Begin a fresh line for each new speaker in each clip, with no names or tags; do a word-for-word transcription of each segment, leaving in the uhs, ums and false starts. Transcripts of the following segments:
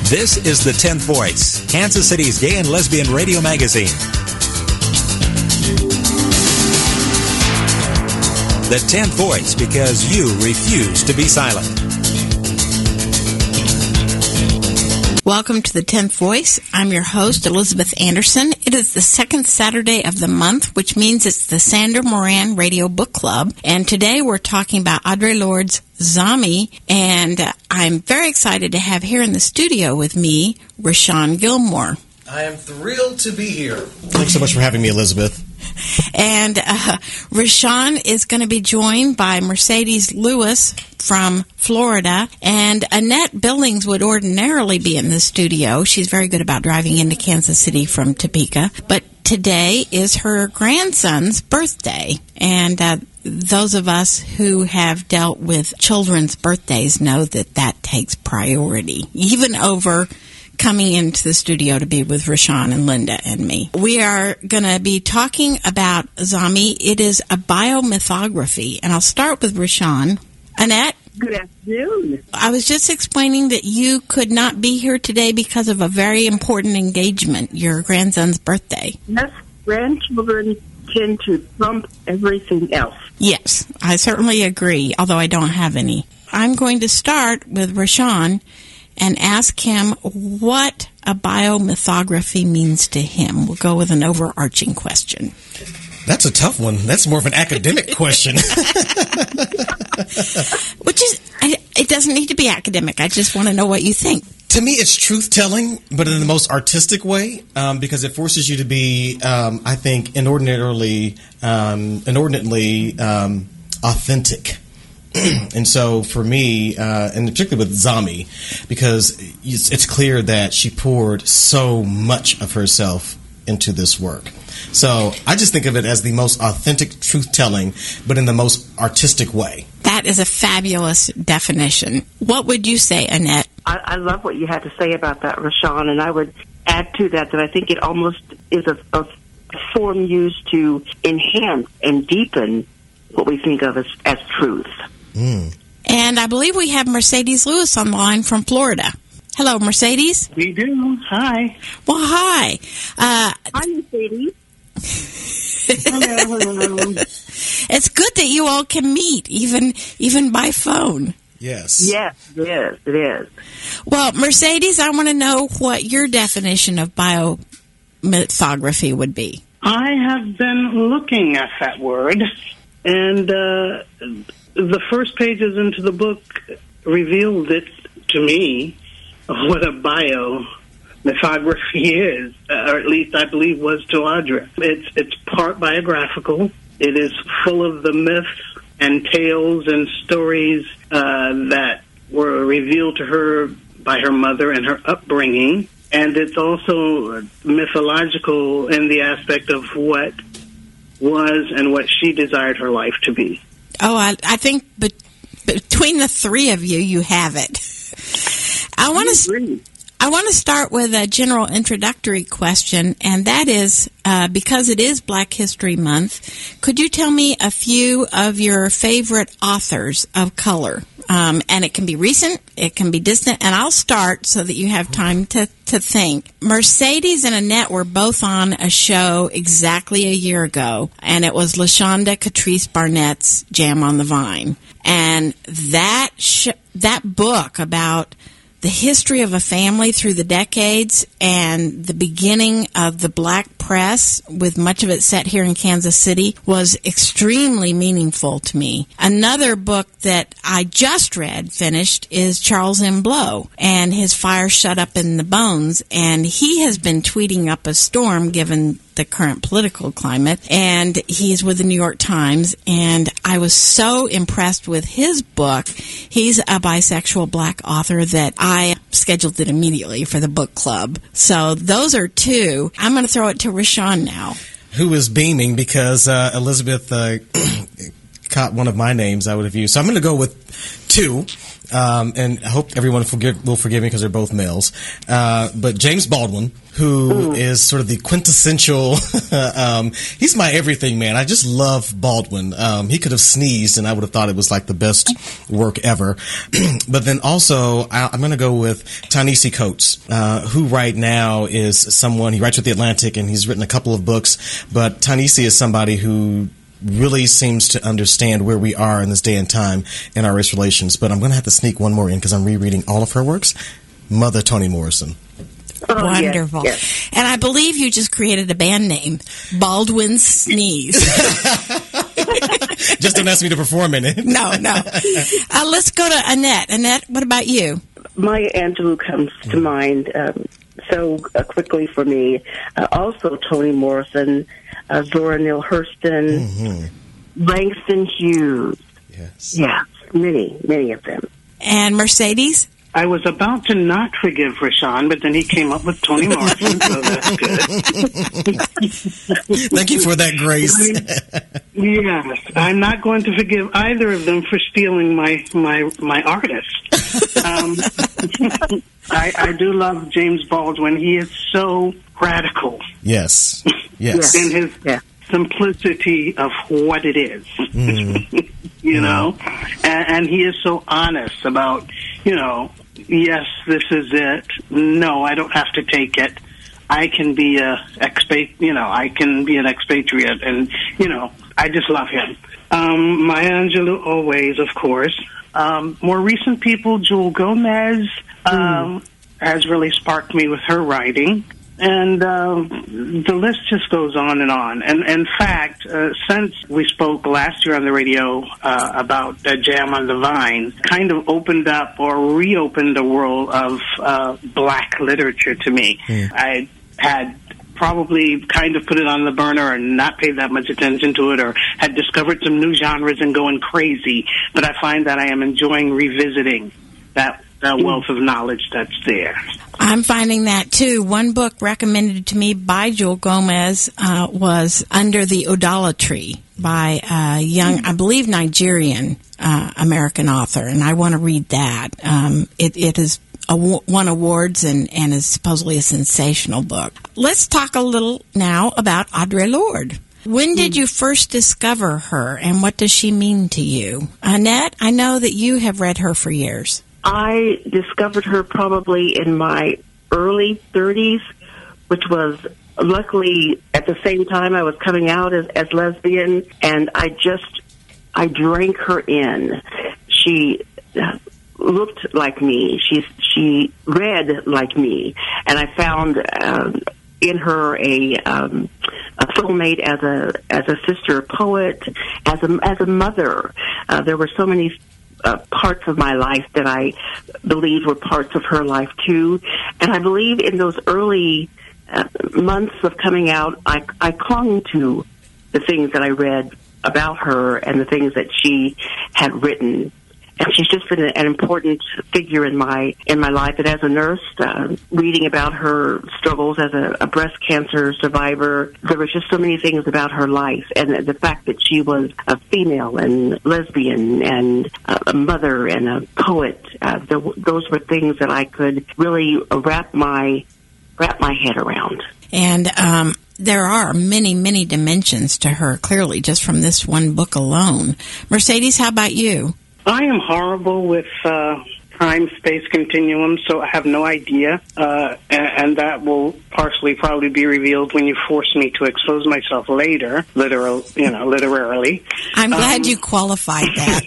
This is The tenth Voice, Kansas City's gay and lesbian radio magazine. The tenth Voice, because you refuse to be silent.
Welcome to The tenth Voice. I'm your host, Elizabeth Anderson. It is the second Saturday of the month, which means it's the Sandra Moran Radio Book Club. And today we're talking about Audre Lorde's Zami. And uh, I'm very excited to have here in the studio with me, Rashawn Gilmore.
I am thrilled to be here.
Thanks so much for having me, Elizabeth.
And uh, Rashawn is going to be joined by Mercedes Lewis from Florida, and Annette Billings would ordinarily be in the studio. She's very good about driving into Kansas City from Topeka, but today is her grandson's birthday, and uh, those of us who have dealt with children's birthdays know that that takes priority, even over coming into the studio to be with Rashawn and Linda and me. We are going to be talking about Zami. It is a biomythography, and I'll start with Rashawn. Annette?
Good afternoon.
I was just explaining that you could not be here today because of a very important engagement, your grandson's birthday.
Yes, grandchildren tend to trump everything else.
Yes, I certainly agree, although I don't have any. I'm going to start with Rashawn and ask him what a biomythography means to him. We'll go with an overarching question.
That's a tough one. That's more of an academic question.
Which is, it doesn't need to be academic. I just want to know what you think.
To me, it's truth-telling, but in the most artistic way, um, because it forces you to be, um, I think, inordinately, um, inordinately um, authentic. And so for me, uh, and particularly with Zami, because it's, it's clear that she poured so much of herself into this work. So I just think of it as the most authentic truth-telling, but in the most artistic way.
That is a fabulous definition. What would you say, Annette?
I, I love what you had to say about that, Rashawn, and I would add to that that I think it almost is a, a form used to enhance and deepen what we think of as, as truth.
Mm.
And I believe we have Mercedes Lewis on the line from Florida. Hello, Mercedes.
We do. Hi.
Well, hi. Uh,
Hi, Mercedes.
Hello, hello.
It's good that you all can meet, even even by phone.
Yes.
Yes, it is. It is.
Well, Mercedes, I want to know what your definition of biomythography would be.
I have been looking at that word, and uh, the first pages into the book revealed it to me what a biomythography is, or at least I believe was to Audre. It's it's part biographical. It is full of the myths and tales and stories uh, that were revealed to her by her mother and her upbringing. And it's also mythological in the aspect of what was and what she desired her life to be.
Oh, I, I think be- between the three of you, you have it. I want to. I want to start with a general introductory question, and that is, uh, because it is Black History Month, could you tell me a few of your favorite authors of color? Um, and it can be recent, it can be distant, and I'll start so that you have time to, to think. Mercedes and Annette were both on a show exactly a year ago, and it was LaShonda Catrice Barnett's Jam on the Vine. And that sh- that book about the history of a family through the decades and the beginning of the black press, with much of it set here in Kansas City, was extremely meaningful to me. Another book that I just read, finished, is Charles M. Blow and his Fire Shut Up in the Bones. And he has been tweeting up a storm given the current political climate, and he's with the New York Times, and I was so impressed with his book. He's a bisexual black author that I scheduled it immediately for the book club. So those are two. I'm going to throw it to Rashawn now.
Who is beaming because uh, Elizabeth uh, caught one of my names I would have used. So I'm going to go with two. Um, and I hope everyone forgive, will forgive me because they're both males. Uh, but James Baldwin, who Ooh. is sort of the quintessential, um, he's my everything man. I just love Baldwin. Um, he could have sneezed and I would have thought it was like the best work ever. But then also, I, I'm going to go with Ta-Nehisi Coates, uh, who right now is someone, he writes with The Atlantic and he's written a couple of books, but Ta-Nehisi is somebody who really seems to understand where we are in this day and time in our race relations. But I'm going to have to sneak one more in because I'm rereading all of her works. Mother Toni Morrison.
Oh, wonderful. Yes, yes. And I believe you just created a band name, Baldwin Sneeze.
Just don't ask me to perform in it.
No, no. Uh, let's go to Annette. Annette, what about you?
Maya Angelou comes to mm. mind um, so uh, quickly for me. Uh, also Toni Morrison, Uh, Zora Neale Hurston, mm-hmm. Langston Hughes.
Yes.
Yeah, many, many of them.
And Mercedes?
I was about to not forgive Rashawn, but then he came up with Toni Morrison, so that's good.
Thank you for that grace.
Yes, I'm not going to forgive either of them for stealing my my, my artist. Um, I, I do love James Baldwin. He is so radical.
Yes. Yes.
In his yeah. simplicity of what it is. Mm. you know? And, and he is so honest about, you know, yes, this is it. No, I don't have to take it. I can be a expat, you know, I can be an expatriate, and, you know, I just love him. Um, Maya Angelou always, of course. Um, more recent people, Jewel Gomez, um, mm. has really sparked me with her writing. And um, the list just goes on and on. And in fact, uh, since we spoke last year on the radio uh, about uh, Jam on the Vine, kind of opened up or reopened the world of uh, black literature to me. Mm. I had probably kind of put it on the burner and not paid that much attention to it, or had discovered some new genres and going crazy. But I find that I am enjoying revisiting that that wealth of knowledge that's there.
I'm finding that too. One book recommended to me by Jewel Gomez uh, was Under the Odala Tree by a young, I believe, Nigerian uh, American author, and I want to read that. Um, it, it has aw- won awards and, and is supposedly a sensational book. Let's talk a little now about Audre Lorde. When did you first discover her, and what does she mean to you? Annette, I know that you have read her for years.
I discovered her probably in my early thirties, which was luckily at the same time I was coming out as, as lesbian, and I just, I drank her in. She looked like me. She, she read like me, and I found uh, in her a, um, a soulmate as a, as a sister poet, as a, as a mother. Uh, there were so many Uh, parts of my life that I believe were parts of her life too. And I believe in those early uh, months of coming out, I, I clung to the things that I read about her and the things that she had written. And she's just been an important figure in my in my life. And as a nurse, uh, reading about her struggles as a, a breast cancer survivor, there were just so many things about her life. And the fact that she was a female and lesbian and a mother and a poet, uh, the, those were things that I could really wrap my wrap my head around.
And um, there are many, many dimensions to her, clearly, just from this one book alone. Mercedes, how about you?
I am horrible with uh, time-space continuum, so I have no idea, uh, and, and that will partially probably be revealed when you force me to expose myself later, literal, you know, literarily.
I'm glad
um,
you qualified that.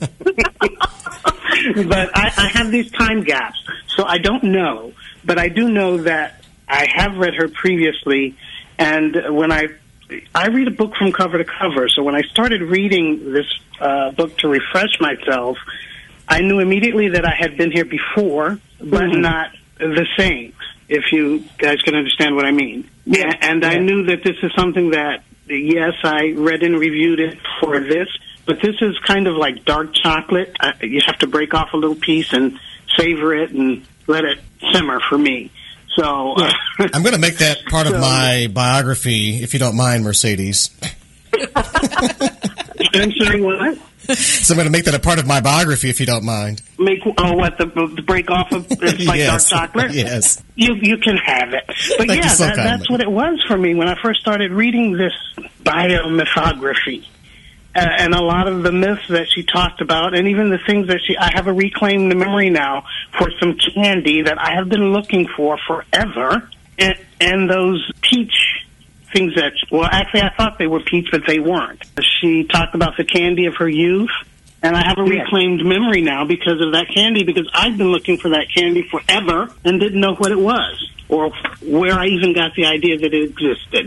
But I, I have these time gaps, so I don't know, but I do know that I have read her previously, and when I I read a book from cover to cover, so when I started reading this uh, book to refresh myself, I knew immediately that I had been here before, but mm-hmm. not the same, if you guys can understand what I mean. Yeah. And yeah. I knew that this is something that, yes, I read and reviewed it for this, but this is kind of like dark chocolate. I, you have to break off a little piece and savor it and let it simmer for me. So uh,
I'm going to make that part so, of my biography, if you don't mind, Mercedes.
I'm sorry, what?
So I'm going to make that a part of my biography, if you don't mind.
Make oh, what the, the break off of it's like
yes.
dark chocolate?
Yes,
you you can have it. But
Thank
yeah,
so
that, that's what it was for me when I first started reading this biomythography. Uh, and a lot of the myths that she talked about, and even the things that she, I have a reclaimed memory now for some candy that I have been looking for forever, and, and those peach things that, well, actually I thought they were peach, but they weren't. She talked about the candy of her youth, and I have a reclaimed memory now because of that candy, because I've been looking for that candy forever and didn't know what it was, or where I even got the idea that it existed.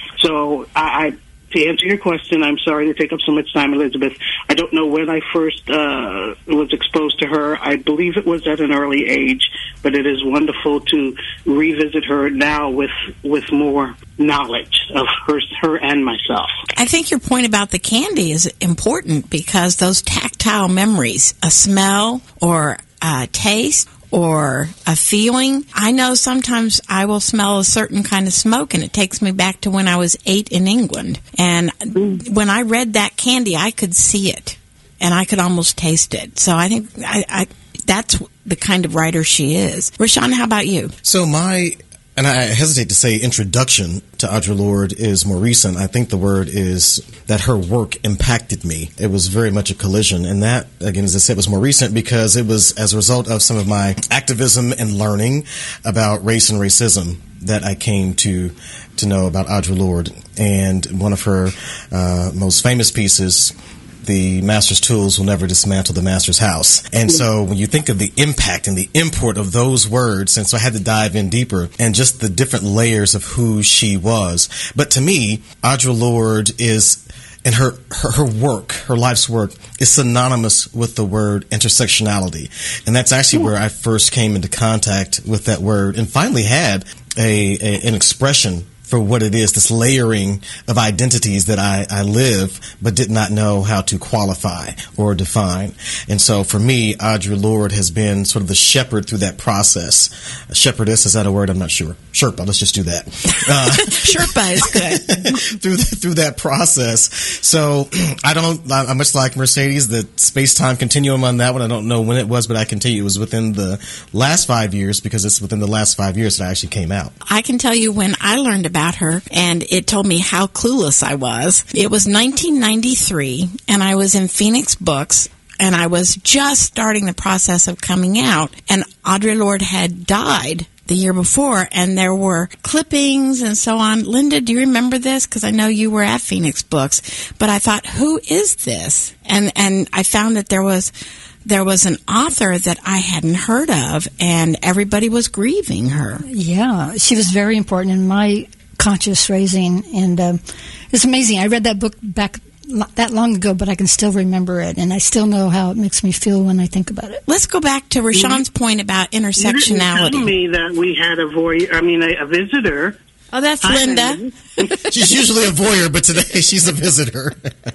So I, I to answer your question, I'm sorry to take up so much time, Elizabeth. I don't know when I first uh, was exposed to her. I believe it was at an early age, but it is wonderful to revisit her now with with more knowledge of her, her and myself.
I think your point about the candy is important because those tactile memories, a smell or a taste, or a feeling. I know sometimes I will smell a certain kind of smoke and it takes me back to when I was eight in England. And when I read that candy, I could see it and I could almost taste it. So I think I, I that's the kind of writer she is. Rashawn, how about you?
So my, and I hesitate to say introduction to Audre Lorde is more recent. I think the word is that her work impacted me. It was very much a collision. And that, again, as I said, was more recent because it was as a result of some of my activism and learning about race and racism that I came to to know about Audre Lorde. And one of her uh, most famous pieces, the master's tools will never dismantle the master's house. And so when you think of the impact and the import of those words, and so I had to dive in deeper and just the different layers of who she was. But to me, Audre Lorde is, and her, her, her work, her life's work, is synonymous with the word intersectionality. And that's actually where I first came into contact with that word and finally had a, a an expression for what it is, this layering of identities that I, I live but did not know how to qualify or define. And so for me, Audre Lorde has been sort of the shepherd through that process. A shepherdess, is that a word? I'm not sure. Sherpa, let's just do that. Uh,
Sherpa is good.
through, the, through that process. So I don't, I'm much like Mercedes, the space-time continuum on that one. I don't know when it was, but I can tell you it was within the last five years because it's within the last five years that I actually came out.
I can tell you when I learned about about her, and it told me how clueless I was. It was nineteen ninety-three, and I was in Phoenix Books, and I was just starting the process of coming out, and Audre Lorde had died the year before, and there were clippings and so on. Linda, do you remember this? Because I know you were at Phoenix Books, but I thought, who is this? And and I found that there was there was an author that I hadn't heard of, and everybody was grieving her.
Yeah, she was very important in my conscious raising, and um, it's amazing. I read that book back that long ago, but I can still remember it, and I still know how it makes me feel when I think about it.
Let's go back to Rashawn's point about intersectionality.
You didn't tell me that we had a voy- I mean, a, a visitor.
Oh, that's Hi, Linda.
She's usually a voyeur, but today she's a visitor.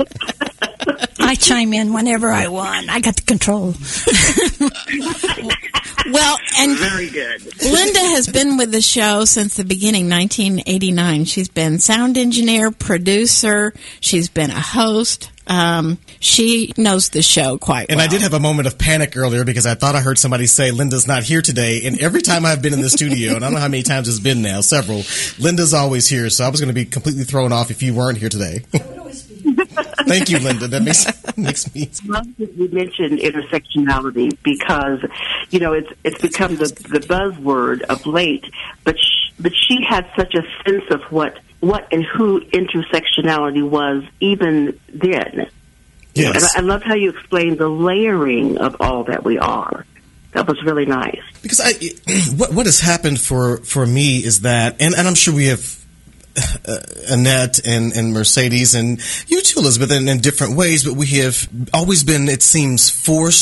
I chime in whenever I want. I got the control.
Well, and
very good.
Linda has been with the show since the beginning, nineteen eighty-nine. She's been sound engineer, producer. She's been a host. Um, she knows the show quite
and
well.
And I did have a moment of panic earlier because I thought I heard somebody say Linda's not here today. And every time I've been in the studio, and I don't know how many times it's been now, several, Linda's always here. So I was going to be completely thrown off if you weren't here today. Thank you, Linda. That makes makes me.
You mentioned intersectionality because, you know, it's it's become the the buzzword of late. But she, but she had such a sense of what what and who intersectionality was even then.
Yes.
And I, I loved how you explained the layering of all that we are. That was really nice.
Because I, what what has happened for for me is that, and, and I'm sure we have. Uh, Annette and, and Mercedes and you too, Elizabeth, in, in different ways, but we have always been, it seems, forced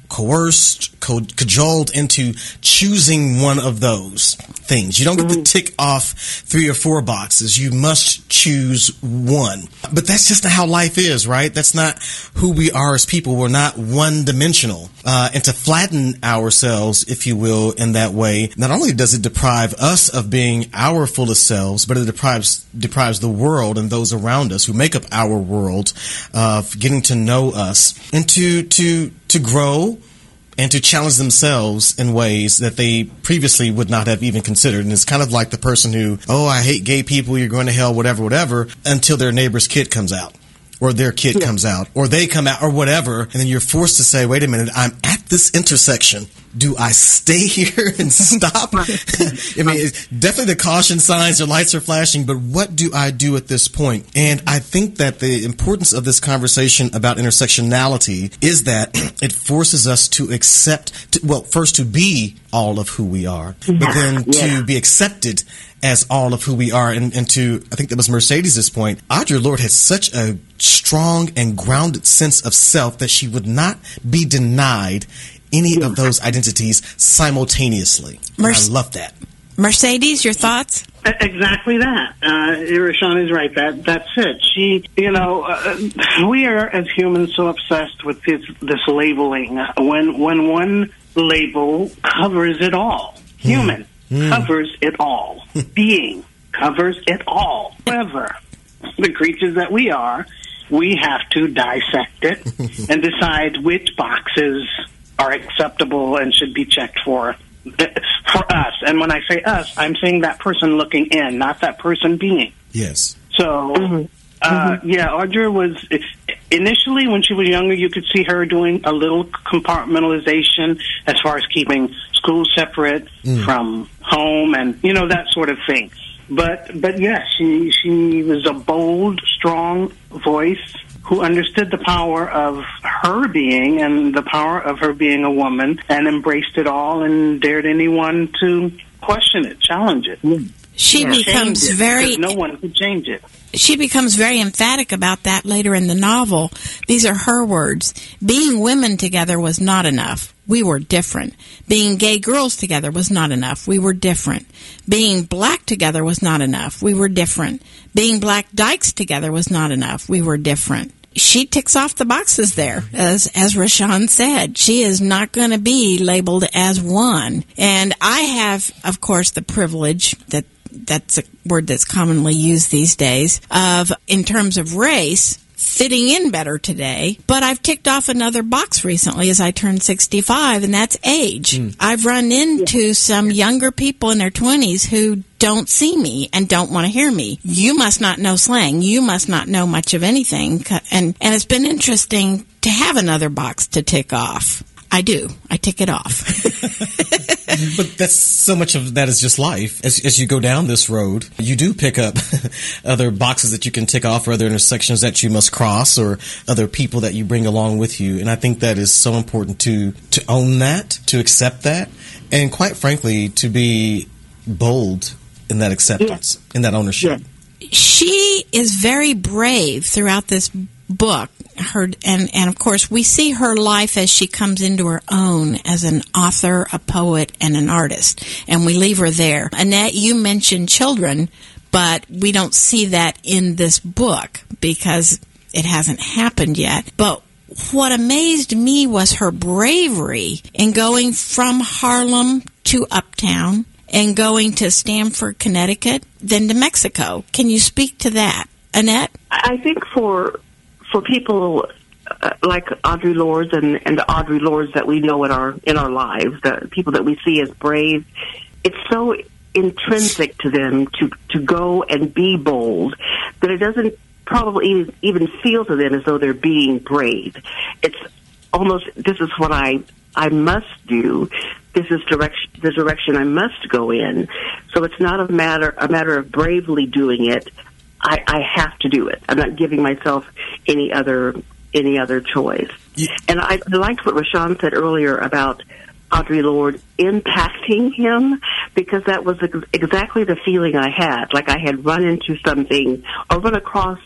coerced, co- cajoled into choosing one of those things. You don't get to tick off three or four boxes. You must choose one. But that's just not how life is, right? That's not who we are as people. We're not one-dimensional. Uh, and to flatten ourselves, if you will, in that way, not only does it deprive us of being our fullest selves, but it deprives deprives the world and those around us who make up our world of getting to know us and to to to grow and to challenge themselves in ways that they previously would not have even considered. And it's kind of like the person who, oh, I hate gay people, you're going to hell, whatever, whatever, until their neighbor's kid comes out. Or their kid yeah. comes out, or they come out, or whatever, and then you're forced to say, wait a minute, I'm at this intersection. Do I stay here and stop? I mean, it's definitely the caution signs or lights are flashing, but what do I do at this point? And I think that the importance of this conversation about intersectionality is that it forces us to accept, to, well, first to be all of who we are, but then yeah. to be accepted as all of who we are. And, and to, I think that was Mercedes' point, Audre Lorde had such a strong and grounded sense of self that she would not be denied any of those identities simultaneously. Mer- I love that.
Mercedes, your thoughts?
Exactly that. Uh, Rashawn is right. That that's it. She, you know, uh, we are as humans so obsessed with this this labeling. When when one label covers it all, human mm. covers it all, being covers it all. However, the creatures that we are, we have to dissect it and decide which boxes are acceptable and should be checked for for us. And when I say us, I'm saying that person looking in, not that person being.
Yes.
So, mm-hmm. Uh, mm-hmm. yeah, Audre was, initially when she was younger, you could see her doing a little compartmentalization as far as keeping school separate mm. from home and, you know, that sort of thing. But, but yes, she, she was a bold, strong voice who understood the power of her being and the power of her being a woman and embraced it all and dared anyone to question it, challenge it.
She yeah. becomes
it,
very...
No one could change it.
She becomes very emphatic about that later in the novel. These are her words. Being women together was not enough. We were different. Being gay girls together was not enough. We were different. Being black together was not enough. We were different. Being black dykes together was not enough. We were different. She ticks off the boxes there, as as Rashawn said. She is not going to be labeled as one. And I have, of course, the privilege that that's a word that's commonly used these days, of, in terms of race, fitting in better today. But I've ticked off another box recently as I turned sixty-five, and that's age. Mm. I've run into some younger people in their twenties who don't see me and don't want to hear me. You must not know slang. You must not know much of anything. And, and it's been interesting to have another box to tick off. I do. I tick it off.
But that's so much of that is just life. As, as you go down this road, you do pick up other boxes that you can tick off, or other intersections that you must cross, or other people that you bring along with you. And I think that is so important to to own that, to accept that, and quite frankly, to be bold in that acceptance, yeah. in that ownership.
Yeah. She is very brave throughout this book. Her and and of course we see her life as she comes into her own as an author, a poet, and an artist, and we leave her there. Annette, you mentioned children, but we don't see that in this book because it hasn't happened yet. But what amazed me was her bravery in going from Harlem to Uptown and going to Stamford, Connecticut, then to Mexico. Can you speak to that, Annette?
I think for For people uh, like Audre Lorde and, and the Audre Lordes that we know in our in our lives, the people that we see as brave, it's so intrinsic to them to, to go and be bold that it doesn't probably even, even feel to them as though they're being brave. It's almost, this is what I I must do. This is direction the direction I must go in. So it's not a matter a matter of bravely doing it. I, I have to do it. I'm not giving myself any other any other choice. Yeah. And I liked what Rashawn said earlier about Audre Lorde impacting him, because that was ex- exactly the feeling I had. Like I had run into something or run across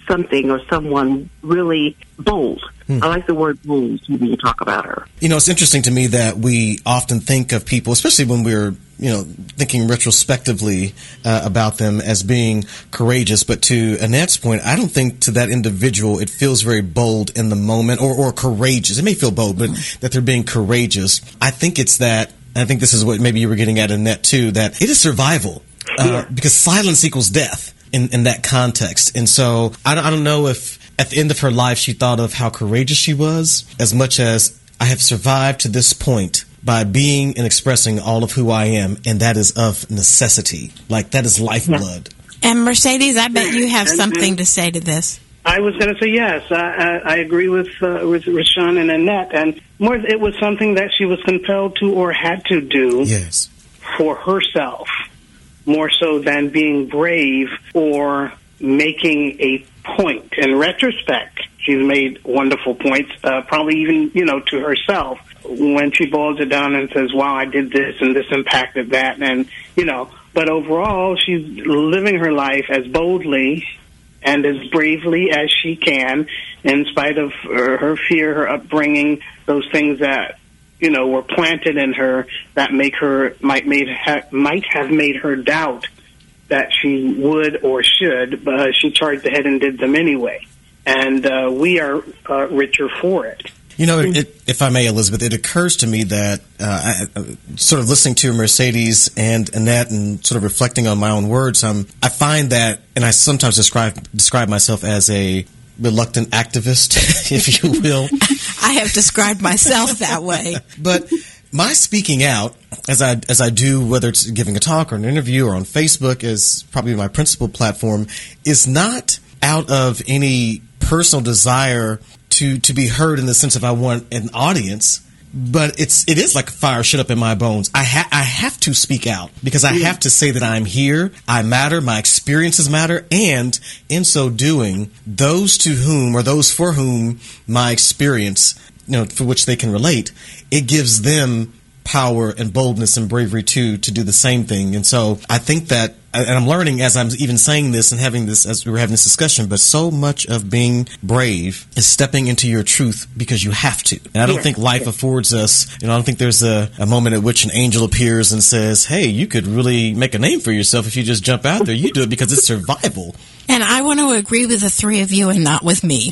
something or someone really bold. Hmm. I like the word bold when you talk about her.
You know, it's interesting to me that we often think of people, especially when we're, you know, thinking retrospectively uh, about them as being courageous. But to Annette's point, I don't think to that individual it feels very bold in the moment or, or courageous. It may feel bold, but mm-hmm. that they're being courageous. I think it's that, and I think this is what maybe you were getting at, Annette, too, that it is survival uh, yeah. because silence equals death in, in that context. And so I don't, I don't know if at the end of her life she thought of how courageous she was as much as I have survived to this point by being and expressing all of who I am, and that is of necessity. Like, that is lifeblood.
Yeah. And Mercedes, I bet you have something to say to this.
I was going to say yes. I, I, I agree with uh, with Rashawn and Annette, and more, it was something that she was compelled to or had to do
yes.
for herself, more so than being brave or making a point. In retrospect, she's made wonderful points, uh, probably even, you know, to herself, when she boils it down and says, wow, I did this and this impacted that. And, you know, but overall, she's living her life as boldly and as bravely as she can, in spite of her, her fear, her upbringing, those things that, you know, were planted in her that make her, might, made, ha, might have made her doubt that she would or should, but she charged ahead and did them anyway. And uh, we are uh, richer for it.
You know, it, if I may, Elizabeth, it occurs to me that uh, I, sort of listening to Mercedes and Annette and sort of reflecting on my own words, um, I find that, and I sometimes describe describe myself as a reluctant activist, if you will.
I have described myself that way.
But my speaking out, as I as I do, whether it's giving a talk or an interview or on Facebook, is probably my principal platform, is not out of any personal desire to to be heard in the sense of I want an audience, but it's it is like a fire shut up in my bones. I ha- I have to speak out because I have to say that I'm here, I matter, my experiences matter, and in so doing, those to whom or those for whom my experience, you know, for which they can relate, it gives them power and boldness and bravery too to do the same thing. And so I think that, and I'm learning as I'm even saying this and having this, as we're having this discussion, but so much of being brave is stepping into your truth because you have to. And I don't yeah. think life yeah. affords us, you know, I don't think there's a, a moment at which an angel appears and says, hey, you could really make a name for yourself if you just jump out there. You do it because it's survival.
And I want to agree with the three of you and not with me.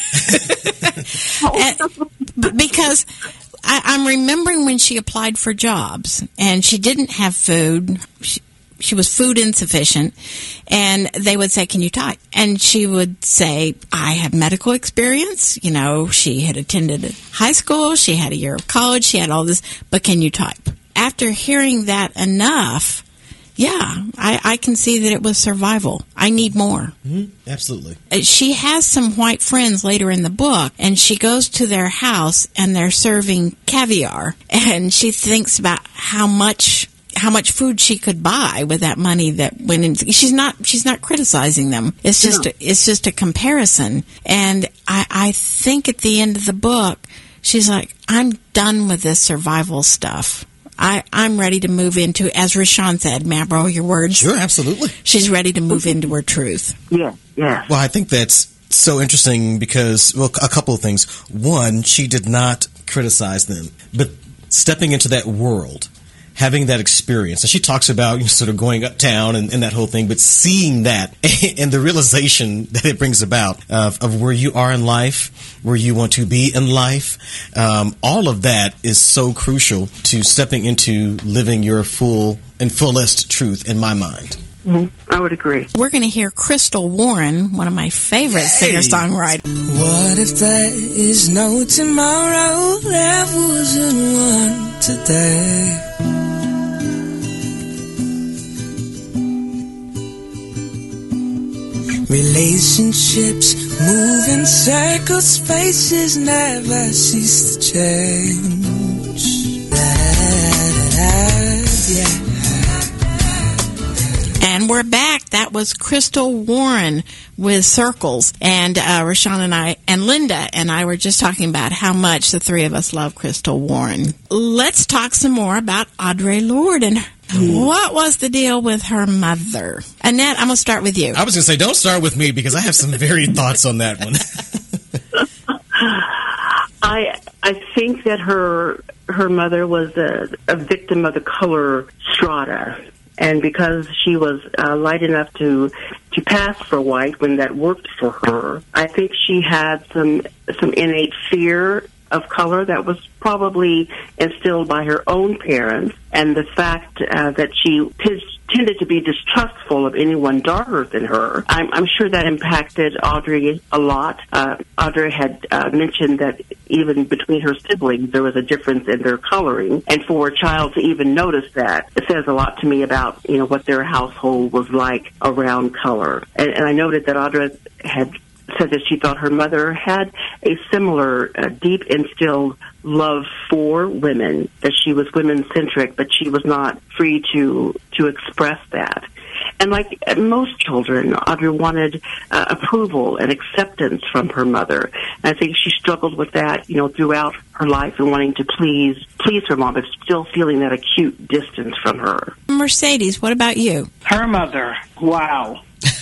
and, because I, I'm remembering when she applied for jobs and she didn't have food. She, she was food insufficient. And they would say, can you type? And she would say, I have medical experience. You know, she had attended high school. She had a year of college. She had all this. But can you type? After hearing that enough, yeah, I, I can see that it was survival. I need more.
Mm-hmm. Absolutely.
She has some white friends later in the book, and she goes to their house, and they're serving caviar. And she thinks about how much how much food she could buy with that money that went in. She's not she's not criticizing them. It's just no. a, it's just a comparison. And I, I think at the end of the book, she's like, I'm done with this survival stuff. I, I'm ready to move into, as Rashawn said, may I borrow your words?
Sure, absolutely.
She's ready to move into her truth.
Yeah, yeah.
Well, I think that's so interesting because, well, a couple of things. One, she did not criticize them, but stepping into that world, having that experience. And she talks about, you know, sort of going uptown and, and that whole thing, but seeing that and the realization that it brings about of, of where you are in life, where you want to be in life, um, all of that is so crucial to stepping into living your full and fullest truth in my mind.
Mm-hmm. I would agree.
We're going to hear Crystal Warren, one of my favorite hey. singer-songwriters.
What if there is no tomorrow? There wasn't one today. Relationships move in circles, faces never cease to change. Da, da, da, yeah.
And we're back. That was Crystal Warren with Circles. And uh, Rashawn and I, and Linda and I were just talking about how much the three of us love Crystal Warren. Let's talk some more about Audre Lorde and What was the deal with her mother? Annette, I'm going to start with you.
I was going to say, don't start with me because I have some varied thoughts on that one.
I I think that her her mother was a, a victim of the color strata, and because she was uh, light enough to to pass for white when that worked for her, I think she had some some innate fear of color that was probably instilled by her own parents, and the fact uh, that she t- tended to be distrustful of anyone darker than her. I'm, I'm sure that impacted Audrey a lot. Uh, Audrey had uh, mentioned that even between her siblings there was a difference in their coloring, and for a child to even notice that, it says a lot to me about, you know, what their household was like around color. And, and I noted that Audrey had said that she thought her mother had a similar uh, deep instilled love for women, that she was women-centric, but she was not free to to express that. And like most children, Audrey wanted uh, approval and acceptance from her mother. And I think she struggled with that, you know, throughout her life and wanting to please please her mom, but still feeling that acute distance from her.
Mercedes, what about you?
Her mother, wow.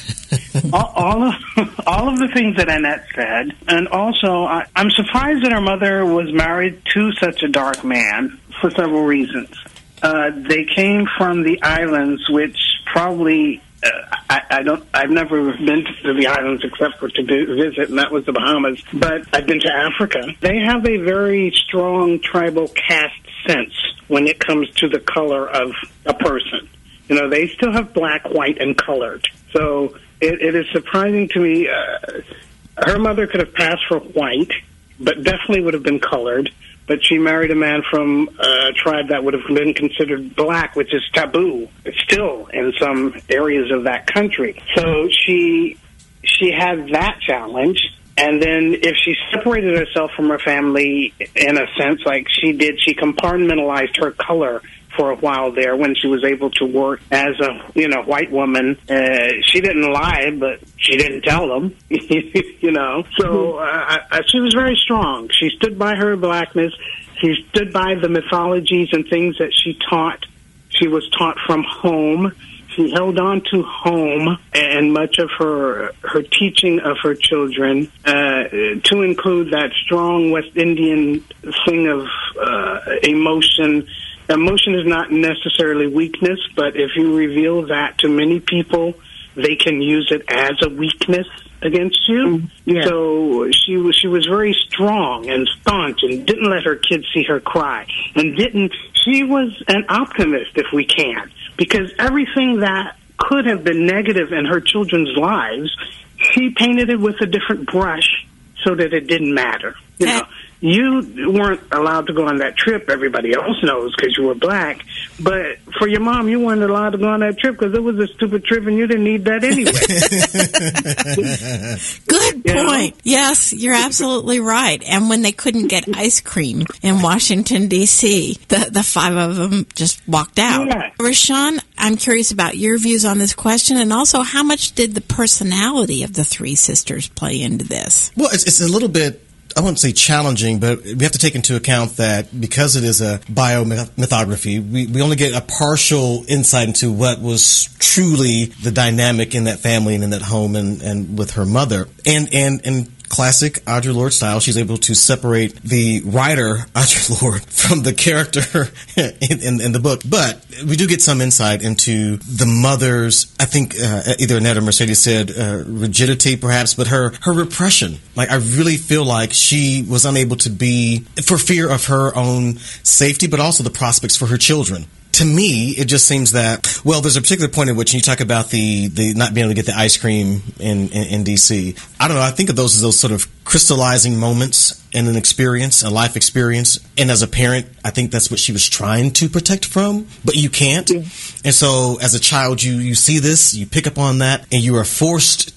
all, all of all of the things that Annette said, and also I, I'm surprised that her mother was married to such a dark man for several reasons. Uh, they came from the islands, which probably uh, I, I don't. I've never been to the islands except for to visit, and that was the Bahamas. But I've been to Africa. They have a very strong tribal caste sense when it comes to the color of a person. You know, they still have black, white, and colored. So it, it is surprising to me. Uh, her mother could have passed for white, but definitely would have been colored. But she married a man from a tribe that would have been considered black, which is taboo still in some areas of that country. So she she had that challenge. And then if she separated herself from her family, in a sense, like she did, she compartmentalized her color for a while there when she was able to work as a, you know, white woman. Uh, she didn't lie, but she didn't tell them, you know. So uh, I, she was very strong. She stood by her blackness. She stood by the mythologies and things that she taught. She was taught from home. She held on to home and much of her her teaching of her children, uh, to include that strong West Indian thing of uh, emotion. Emotion is not necessarily weakness, but if you reveal that to many people, they can use it as a weakness against you. Mm, yeah. So she was she was very strong and staunch and didn't let her kids see her cry. And didn't she was an optimist, if we can, because everything that could have been negative in her children's lives, she painted it with a different brush so that it didn't matter. You know, you weren't allowed to go on that trip. Everybody else knows because you were black. But for your mom, you weren't allowed to go on that trip because it was a stupid trip and you didn't need that anyway.
Good point. You know? Yes, you're absolutely right. And when they couldn't get ice cream in Washington, D C, the, the five of them just walked out. Yeah. Rashawn, I'm curious about your views on this question, and also how much did the personality of the three sisters play into this?
Well, it's, it's a little bit, I wouldn't say challenging, but we have to take into account that because it is a biomythography, we, we only get a partial insight into what was truly the dynamic in that family and in that home and, and with her mother. And, and, and classic Audre Lorde style, she's able to separate the writer, Audre Lorde, from the character in, in, in the book. But we do get some insight into the mother's, I think uh, either Annette or Mercedes said uh, rigidity perhaps, but her, her repression. Like, I really feel like she was unable to be, for fear of her own safety, but also the prospects for her children. To me, it just seems that, well, there's a particular point at which you talk about the, the not being able to get the ice cream in, in, in D C. I don't know. I think of those as those sort of crystallizing moments in an experience, a life experience. And as a parent, I think that's what she was trying to protect from, but you can't. Yeah. And so as a child, you, you see this, you pick up on that, and you are forced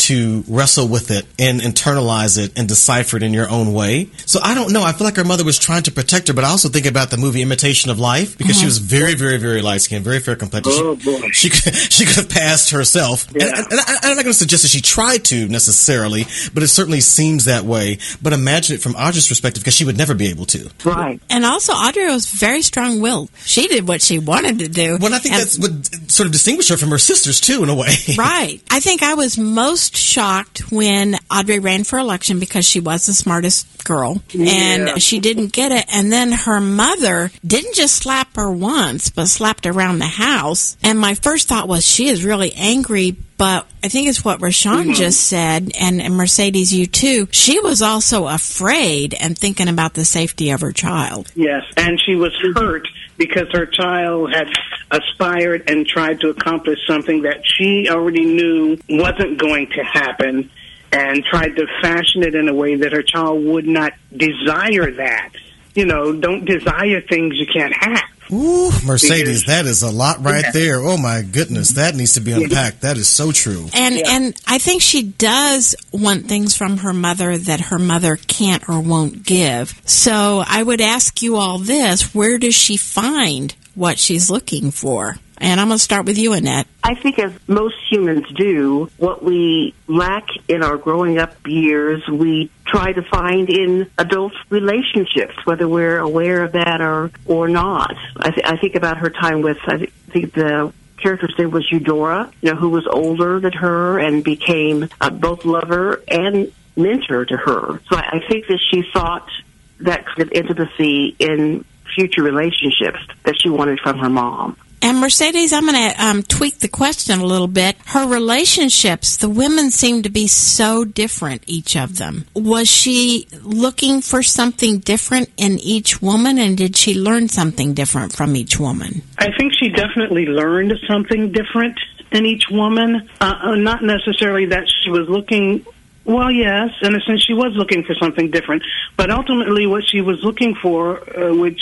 to wrestle with it and internalize it and decipher it in your own way. So I don't know. I feel like her mother was trying to protect her, but I also think about the movie Imitation of Life, because mm-hmm. she was very, very, very light-skinned, very fair complexion.
Oh,
she,
boy.
She could, she could have passed herself.
Yeah.
And, and I, I'm not going to suggest that she tried to necessarily, but it certainly seems that way. But imagine it from Audra's perspective, because she would never be able to.
Right.
And also, Audra was very strong-willed. She did what she wanted to do.
Well, I think
and,
that's what sort of distinguished her from her sisters, too, in a way.
Right. I think I was most shocked when Audrey ran for election, because she was the smartest girl,
yeah.
and she didn't get it. And then her mother didn't just slap her once, but slapped around the house. And my first thought was, she is really angry. But I think it's what Rashawn mm-hmm. just said, and, and Mercedes, you too. She was also afraid and thinking about the safety of her child.
Yes, and she was hurt because her child had aspired and tried to accomplish something that she already knew wasn't going to happen, and tried to fashion it in a way that her child would not desire that. You know, don't desire things you can't have.
Ooh, Mercedes, that is a lot right yeah. there. Oh, my goodness. That needs to be unpacked. That is so true.
And
yeah.
and I think she does want things from her mother that her mother can't or won't give. So I would ask you all this. Where does she find what she's looking for? And I'm going to start with you, Annette.
I think, as most humans do, what we lack in our growing up years, we try to find in adult relationships, whether we're aware of that or, or not. I, th- I think about her time with, I th- think the character's name was Eudora, you know, who was older than her and became uh, both lover and mentor to her. So I, I think that she sought that kind of intimacy in future relationships that she wanted from her mom.
And Mercedes, I'm going to um, tweak the question a little bit. Her relationships, the women seem to be so different, each of them. Was she looking for something different in each woman, and did she learn something different from each woman?
I think she definitely learned something different in each woman. Uh, not necessarily that she was looking... Well, yes, in a sense she was looking for something different. But ultimately what she was looking for, uh, which...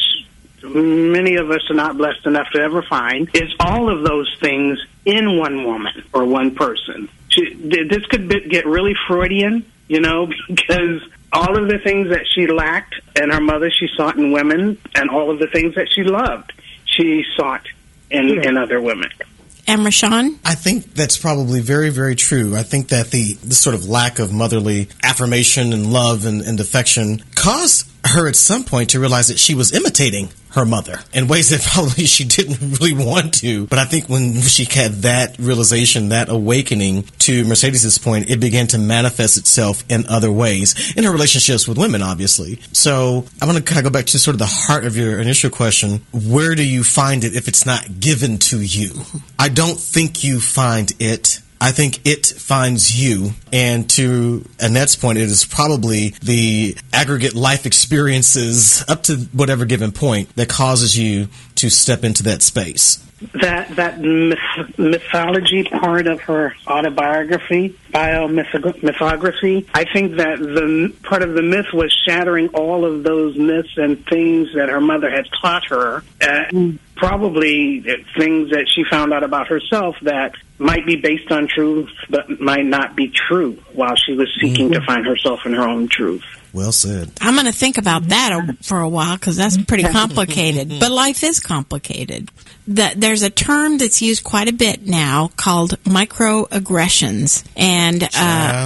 many of us are not blessed enough to ever find, is all of those things in one woman or one person. She, this could be, get really Freudian, you know, because all of the things that she lacked in her mother, she sought in women, and all of the things that she loved, she sought in, yeah. in other women.
And Rashawn?
I think that's probably very, very true. I think that the this sort of lack of motherly affirmation and love and, and affection caused her at some point to realize that she was imitating her mother in ways that probably she didn't really want to. But I think when she had that realization, that awakening, to Mercedes' point, it began to manifest itself in other ways, in her relationships with women, obviously. So I want to kind of go back to sort of the heart of your initial question. Where do you find it if it's not given to you? I don't think you find it. I think it finds you. And to Annette's point, it is probably the aggregate life experiences up to whatever given point that causes you to step into that space.
That that myth- mythology part of her autobiography, biomythography, I think that the part of the myth was shattering all of those myths and things that her mother had taught her, uh, probably things that she found out about herself that might be based on truth but might not be true while she was seeking mm-hmm. to find herself in her own truth.
Well said.
I'm going to think about that for a while because that's pretty complicated. But life is complicated. The, there's a term that's used quite a bit now called microaggressions. And uh,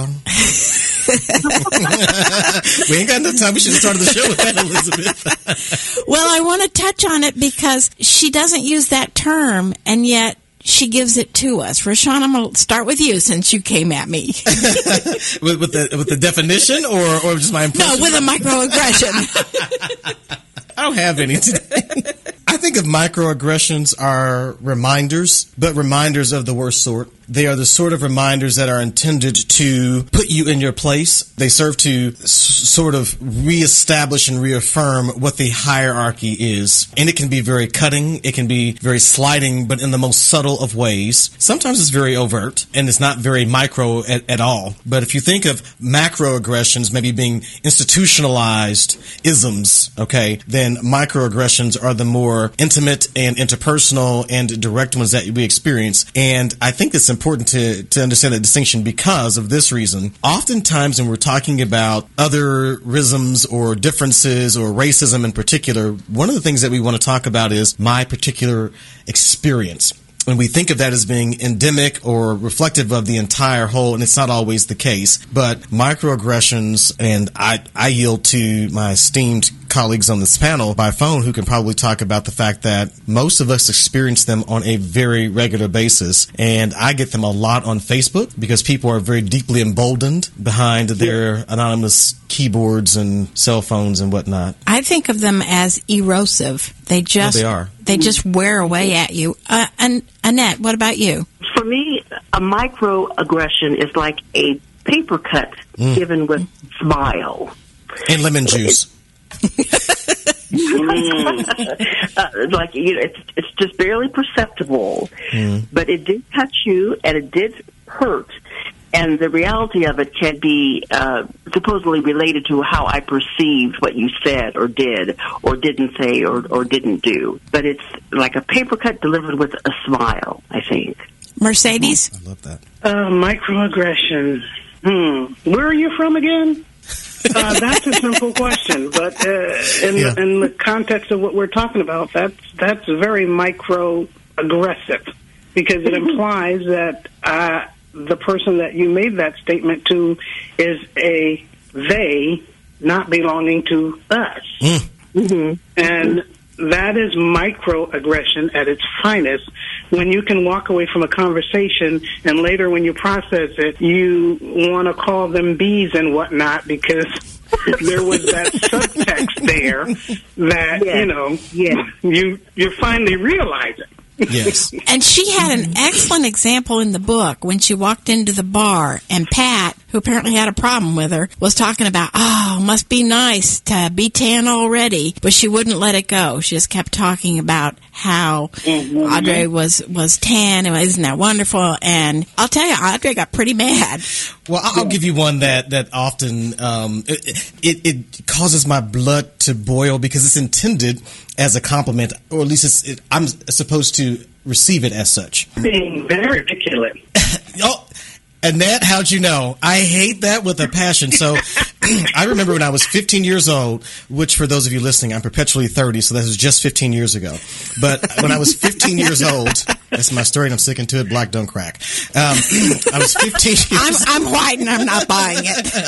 we ain't got enough time. We should have started the show with that, Elizabeth.
Well, I want to touch on it because she doesn't use that term, and yet she gives it to us. Rashawn, I'm going to start with you since you came at me.
with, with the with the definition or, or just my impression?
No, with a microaggression.
I don't have any today. I think of microaggressions are reminders, but reminders of the worst sort. They are the sort of reminders that are intended to put you in your place. They serve to s- sort of reestablish and reaffirm what the hierarchy is. And it can be very cutting. It can be very sliding, but in the most subtle of ways. Sometimes it's very overt, and it's not very micro at, at all. But if you think of macroaggressions maybe being institutionalized isms, okay, then microaggressions are the more intimate and interpersonal and direct ones that we experience. And I think it's important important to, to understand that distinction because of this reason. Oftentimes when we're talking about otherisms or differences or racism in particular, one of the things that we want to talk about is my particular experience. And we think of that as being endemic or reflective of the entire whole, and it's not always the case. But microaggressions, and I, I yield to my esteemed colleagues on this panel by phone who can probably talk about the fact that most of us experience them on a very regular basis. And I get them a lot on Facebook because people are very deeply emboldened behind their anonymous keyboards and cell phones and whatnot.
I think of them as erosive. They just
oh, they are.
They just wear away at you. Uh, and Annette, what about you?
For me, a microaggression is like a paper cut mm. given with smile.
And lemon juice.
mm. uh, like you know, it's it's just barely perceptible, mm. but it did touch you and it did hurt. And the reality of it can be uh, supposedly related to how I perceived what you said or did or didn't say or, or didn't do. But it's like a paper cut delivered with a smile, I think.
Mercedes?
I love that.
Uh, microaggression. Hmm. Where are you from again? uh, that's a simple question, but uh, in, yeah. the, in the context of what we're talking about, that's, that's very microaggressive because it implies that... Uh, the person that you made that statement to is a they not belonging to us. Mm. Mm-hmm. And that is microaggression at its finest, when you can walk away from a conversation and later when you process it, you want to call them bees and whatnot because there was that subtext there that, yeah. you know, yeah. you, you finally realize it.
Yes.
And she had an excellent example in the book when she walked into the bar and Pat, who apparently had a problem with her, was talking about, oh, must be nice to be tan already. But she wouldn't let it go. She just kept talking about how mm-hmm. Audrey was, was tan and isn't that wonderful. And I'll tell you, Audrey got pretty mad.
Well, I'll give you one that, that often um, it, it, it causes my blood to boil because it's intended as a compliment, or at least it's, it, I'm supposed to receive it as such.
Being very articulate.
Oh, Annette, how'd you know? I hate that with a passion. So I remember when I was fifteen years old, which for those of you listening, I'm perpetually thirty, so that was just fifteen years ago. But when I was fifteen years old, that's my story and I'm sticking to it, black don't crack. Um, I was fifteen years
I'm, I'm white and I'm not buying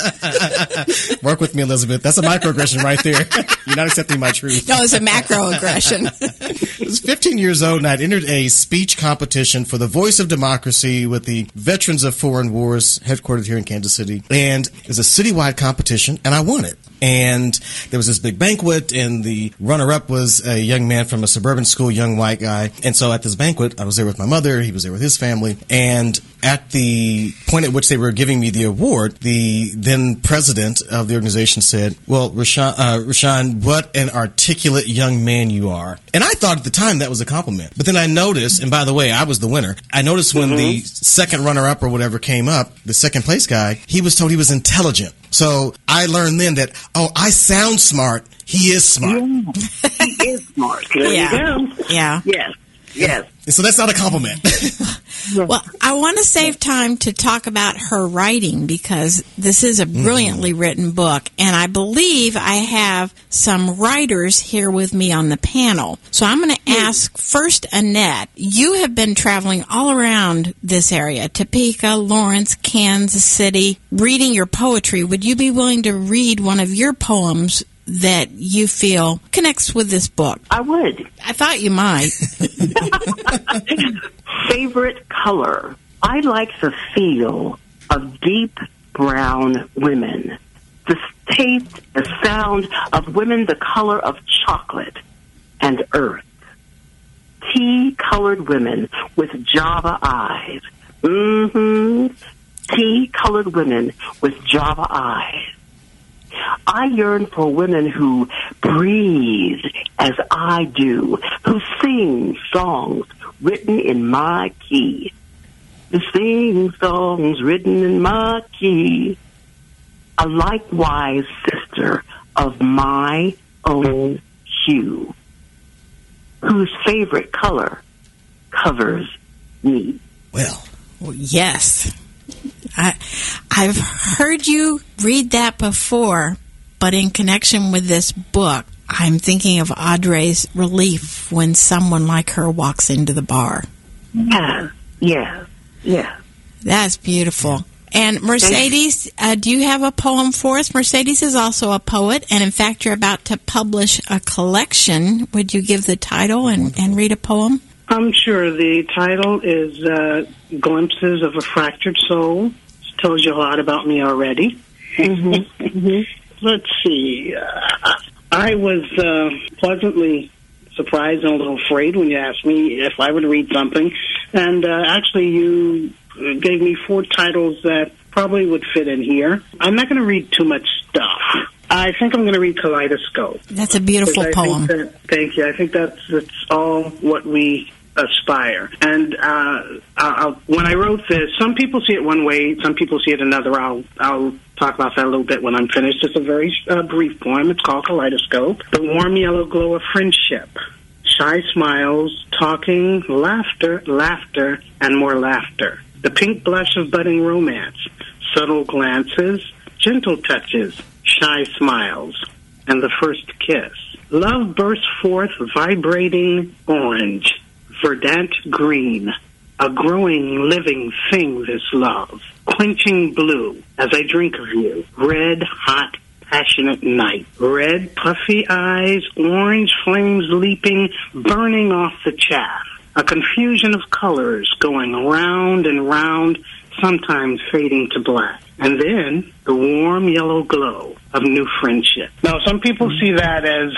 it.
Work with me, Elizabeth. That's a microaggression right there. You're not accepting my truth.
No, it's a macroaggression.
I was fifteen years old and I'd entered a speech competition for the Voice of Democracy with the Veterans of Foreign Wars, headquartered here in Kansas City. And it was a citywide competition, and I won it. And there was this big banquet, and the runner-up was a young man from a suburban school, young white guy. And so at this banquet, I was there with my mother, he was there with his family, and at the point at which they were giving me the award, the then president of the organization said, well, Rashawn, uh, Rashawn, what an articulate young man you are. And I thought at the time that was a compliment. But then I noticed, and by the way, I was the winner, I noticed when mm-hmm. the second runner-up or whatever came up, the second place guy, he was told he was intelligent. So I learned then that, oh, I sound smart. He is smart.
Yeah. He is smart. There
yeah.
you go.
Yeah.
Yes. Yes.
So that's not a compliment.
Well, I want to save time to talk about her writing because this is a brilliantly mm-hmm. written book, and I believe I have some writers here with me on the panel. So I'm going to ask first, Annette, you have been traveling all around this area, Topeka, Lawrence, Kansas City, reading your poetry. Would you be willing to read one of your poems that you feel connects with this book?
I would.
I thought you might.
Favorite color. I like the feel of deep brown women. The taste, the sound of women the color of chocolate and earth. Tea-colored women with Java eyes. Mm-hmm. Tea-colored women with Java eyes. I yearn for women who breathe as I do, who sing songs written in my key. Who sing songs written in my key. A likewise sister of my own hue, whose favorite color covers me.
Well,
Well, yes. I, I've heard you read that before, but in connection with this book, I'm thinking of Audrey's relief when someone like her walks into the bar.
Yeah, yeah, yeah.
That's beautiful. And Mercedes, uh, do you have a poem for us? Mercedes is also a poet, and in fact, you're about to publish a collection. Would you give the title and, and read a poem?
I'm sure the title is uh, Glimpses of a Fractured Soul. It tells you a lot about me already.
Mm-hmm. Mm-hmm.
Let's see. Uh, I was uh, pleasantly surprised and a little afraid when you asked me if I would read something. And uh, actually, you gave me four titles that probably would fit in here. I'm not going to read too much stuff. I think I'm going to read Kaleidoscope.
That's a beautiful poem.
That, thank you. I think that's, that's all what we aspire. And uh, I'll, when I wrote this, some people see it one way, some people see it another. I'll I'll talk about that a little bit when I'm finished. It's a very uh, brief poem. It's called Kaleidoscope. The warm yellow glow of friendship. Shy smiles, talking, laughter, laughter, and more laughter. The pink blush of budding romance. Subtle glances, gentle touches, shy smiles, and the first kiss. Love bursts forth vibrating orange, verdant green. A growing, living thing, this love. Quenching blue, as I drink of you. Red, hot, passionate night. Red, puffy eyes, orange flames leaping, burning off the chaff. A confusion of colors going round and round, sometimes fading to black. And then the warm yellow glow of new friendship. Now, some people see that as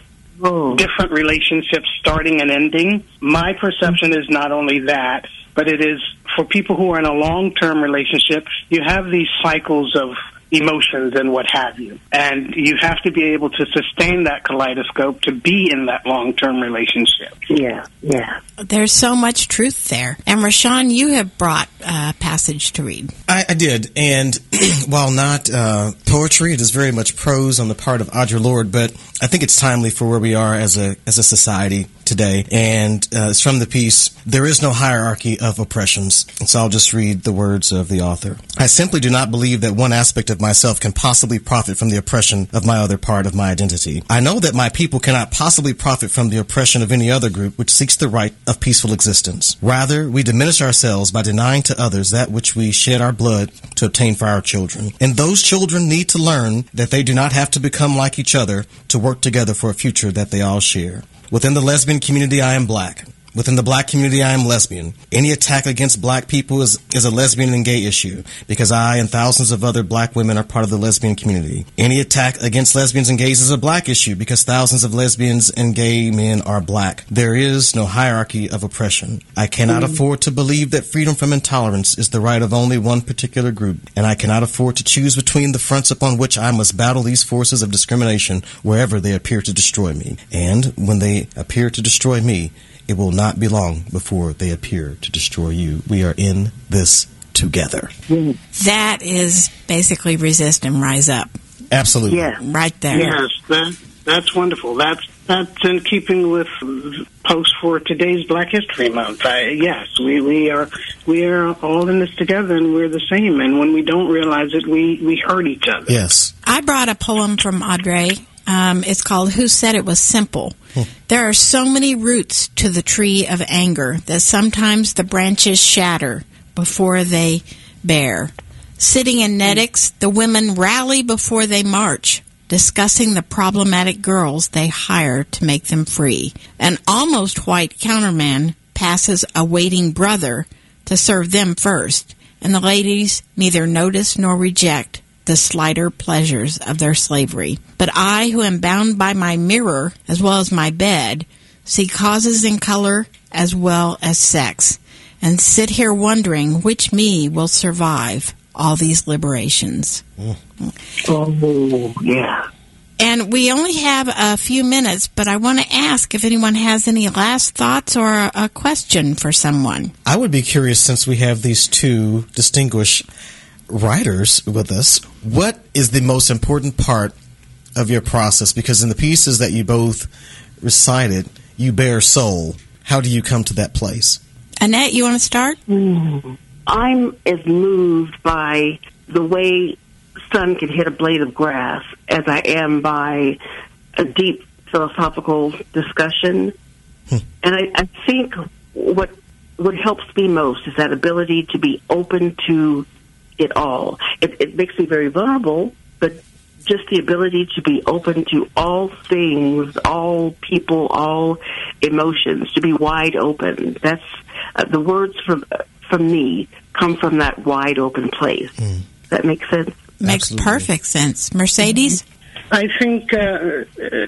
oh. different relationships starting and ending. My perception is not only that, but it is for people who are in a long-term relationship, you have these cycles of emotions and what have you. And you have to be able to sustain that kaleidoscope to be in that long-term relationship.
Yeah, yeah.
There's so much truth there. And Rashawn, you have brought a passage to read.
I, I did. And while not uh, poetry, it is very much prose on the part of Audre Lorde, but I think it's timely for where we are as a as a society today. And uh, it's from the piece, There is no hierarchy of oppressions. And so I'll just read the words of the author. I simply do not believe that one aspect of myself can possibly profit from the oppression of my other part of my identity. I know that my people cannot possibly profit from the oppression of any other group which seeks the right of peaceful existence. Rather, we diminish ourselves by denying to others that which we shed our blood to obtain for our children. And those children need to learn that they do not have to become like each other to work together for a future that they all share. Within the lesbian community, I am black. Within the black community, I am lesbian. Any attack against black people is, is a lesbian and gay issue, because I and thousands of other black women are part of the lesbian community. Any attack against lesbians and gays is a black issue, because thousands of lesbians and gay men are black. There is no hierarchy of oppression. I cannot mm-hmm. afford to believe that freedom from intolerance is the right of only one particular group, and I cannot afford to choose between the fronts upon which I must battle these forces of discrimination wherever they appear to destroy me. And when they appear to destroy me, it will not be long before they appear to destroy you. We are in this together.
That is basically resist and rise up.
Absolutely.
Yeah.
Right there.
Yes, that, that's wonderful. That's that's in keeping with post for today's Black History Month. I, yes, we, we are we are all in this together, and we're the same. And when we don't realize it, we, we hurt each other.
Yes.
I brought a poem from Audrey. Um, it's called Who Said It Was Simple? Hmm. There are so many roots to the tree of anger that sometimes the branches shatter before they bear. Sitting in netics, the women rally before they march, discussing the problematic girls they hire to make them free. An almost white counterman passes a waiting brother to serve them first, and the ladies neither notice nor reject the slighter pleasures of their slavery. But I, who am bound by my mirror as well as my bed, see causes in color as well as sex, and sit here wondering which me will survive all these liberations.
Mm. Oh, yeah.
And we only have a few minutes, but I want to ask if anyone has any last thoughts or a, a question for someone.
I would be curious, since we have these two distinguished writers with us, what is the most important part of your process? Because in the pieces that you both recited, you bear soul. How do you come to that place?
Annette, you want to start?
Mm.
I'm as moved by the way sun can hit a blade of grass as I am by a deep philosophical discussion. Hmm. And I, I think what what helps me most is that ability to be open to it all. It, it makes me very vulnerable, but just the ability to be open to all things, all people, all emotions, to be wide open. That's uh, the words from from me come from that wide open place. Mm. That makes sense?
Makes Absolutely. perfect sense. Mercedes?
I think uh,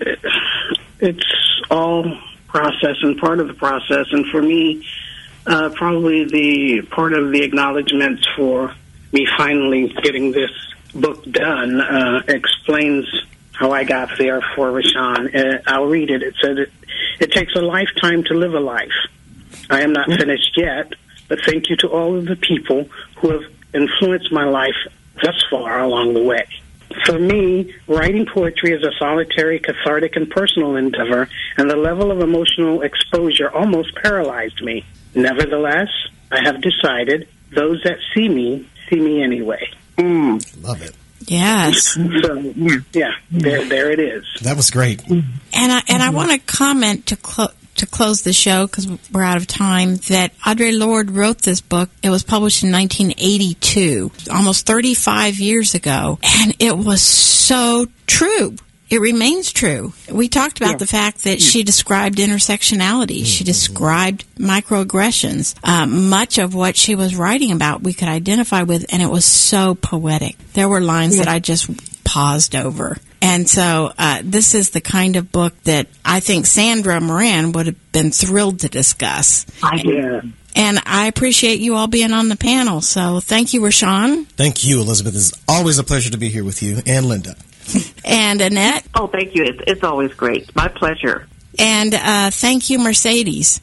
it's all process and part of the process. And for me, uh, probably the part of the acknowledgments for me finally getting this book done uh, explains how I got there for Rashawn. Uh, I'll read it. It says, it, it takes a lifetime to live a life. I am not finished yet, but thank you to all of the people who have influenced my life thus far along the way. For me, writing poetry is a solitary, cathartic, and personal endeavor, and the level of emotional exposure almost paralyzed me. Nevertheless, I have decided those that see me, see me anyway.
Mm.
Love it.
Yes.
So, yeah, there, there it is.
That was great.
And I and I want to comment to close. to close the show, because we're out of time, that Audre Lorde wrote this book. It was published in nineteen eighty-two, almost thirty-five years ago, and it was so true. It remains true. We talked about yeah. the fact that she described intersectionality. She described microaggressions. Uh, much of what she was writing about we could identify with, and it was so poetic. There were lines yeah. that I just paused over. And so uh, this is the kind of book that I think Sandra Moran would have been thrilled to discuss.
Yeah.
And I appreciate you all being on the panel. So thank you, Rashawn.
Thank you, Elizabeth. It's always a pleasure to be here with you. And Linda.
And Annette.
Oh, thank you. It's, it's always great. My pleasure.
And uh, thank you, Mercedes.